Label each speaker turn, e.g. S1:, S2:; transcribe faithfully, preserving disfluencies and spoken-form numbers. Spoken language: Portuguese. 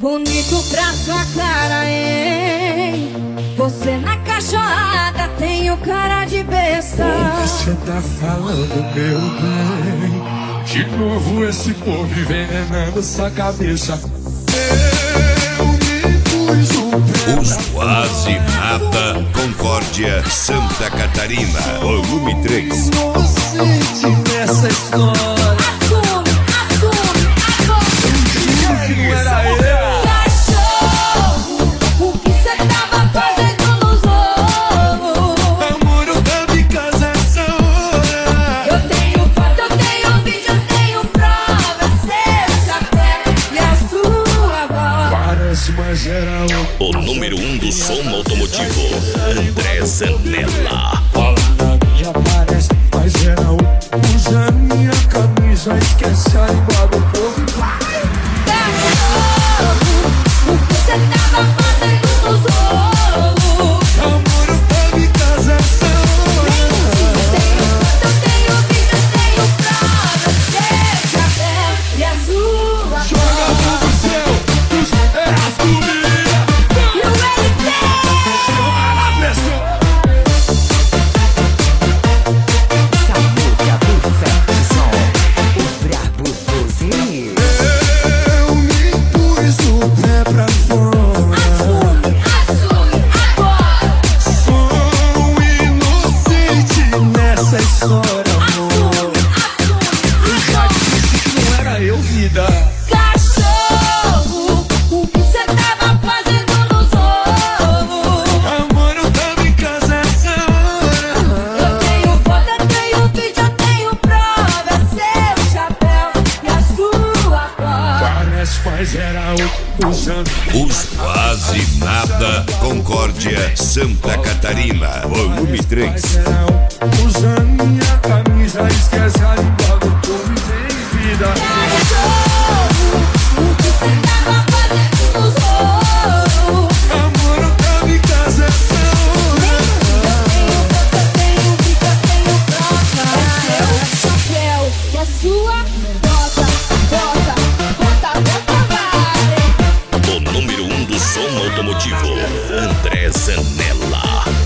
S1: Bonito pra sua cara, hein? Você na cachorrada tem o cara de besta.
S2: Você tá falando, meu bem? De novo esse povo envenenando sua cabeça. Eu me pus o pé.
S3: Os Quase Nada, Concórdia, Santa Catarina, volume três.
S2: Inocente nessa história.
S1: Assume, assume, agora.
S2: Que não era eu.
S1: Cachorro, o que cê tava fazendo nos ovos?
S2: Amor, eu tava em casa essa hora.
S1: Eu tenho foto, eu tenho vídeo, eu tenho prova. Seu chapéu e a sua voz.
S2: Parece, mas era o.
S3: O número um do som automotivo, André Zanella.
S2: Fala na minha parece, mas era o. Usa minha camisa, esquece a língua do povo.
S1: Cachorro, o que cê tava fazendo nos ovos?
S2: Amor, eu tava em casa essa hora.
S1: Eu tenho foto, eu tenho vídeo, eu tenho prova. Seu chapéu e a sua
S2: Joga a mão
S1: voz.
S2: do céu, é a família.
S1: E o L P.
S2: Chama na pressão.
S4: Samuca do Fat Som, o brabo dos mil.
S2: Eu me pus o pé pra fora.
S1: Assume, assume agora.
S2: Sou inocente nessa história, amor.
S1: Assume,
S2: Já
S1: assume
S2: disse que não era eu, vida.
S1: Cachorro, o que cê tava fazendo nos ovos?
S2: Amor, eu tava em casa essa hora.
S1: Eu tenho foto, eu tenho vídeo, eu tenho prova. Seu chapéu e a sua voz.
S2: Parece, mas era outro usando.
S3: Os Quase Nada, Concórdia, Santa Catarina, volume três.
S2: Mas era outro usando minha camisa, esquece a língua do povo e tem vida.
S1: Cachorro, o que cê tava fazendo nos ovos?
S2: Amor, eu tava em casa essa hora.
S1: Eu tenho foto, eu tenho vídeo, eu tenho prova. É seu chapéu e a sua bota, bota, bota, bota, vai.
S3: O número um do som automotivo, André Zanella.